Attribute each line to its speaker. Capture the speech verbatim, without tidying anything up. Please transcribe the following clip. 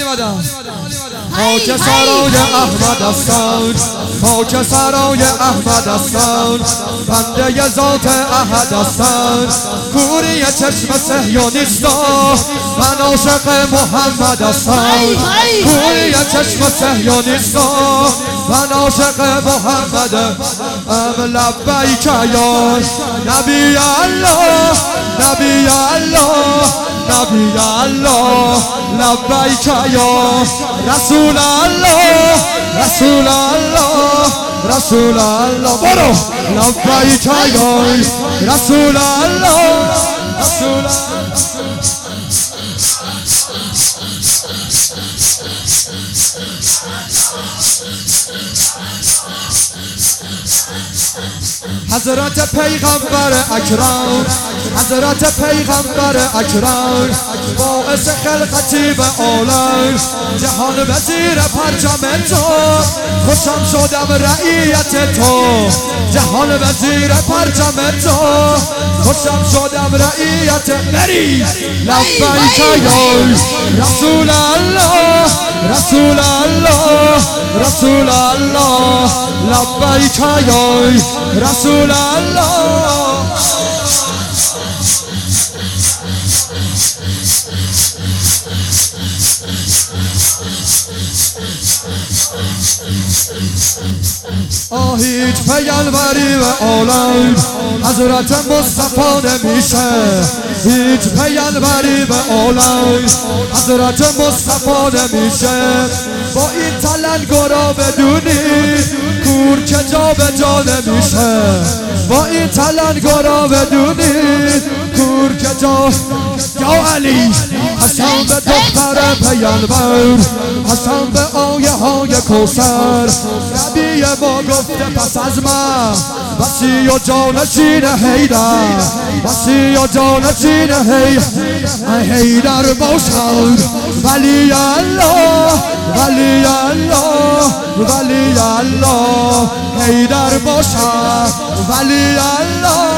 Speaker 1: خاک سرای احمد هستند، خاک سرای احمد هستند، بنده ذات احد هستند، کوری چشم صهیونیستا من عاشق محمد هستم، کوری چشم صهیونیستا من عاشق محمد ام. لبیک یا نبی الله، نبی الله، نبی الله، لبیک یا رسول الله، رسول الله، رسول الله. برو لبیک یا رسول الله، رسول الله. حضرت پیغمبر اکرم، حضرت پیغمبر اکرم، باعث خلقتی به عالم، جهان به زیر پرچم تو، خوشم شدم رعیت تو، جهان به زیر پرچم تو، خوشم شدم رعیت بری. لبیک یا رسول الله، رسول الله، رسول الله، لبیک یا رسول الله. آه هیچ پیامبری و عالم حضرت مصطفی نمیشه، هیچ پیامبری و عالم حضرت مصطفی نمیشه. با این تلنگرا بدونی کور که جا به جا نمیشه، با این تلنگرا بدونی کور که جا. یا علی قسم به دختر پیامبر، قسم به آیه های کوثر، نبی ما گفته پس از من وصی و جانشین حیدر، وصی و جانشین حیدر، حیدر باشد ولی الله، ولی الله، ولی الله، حیدر باشد ولی الله.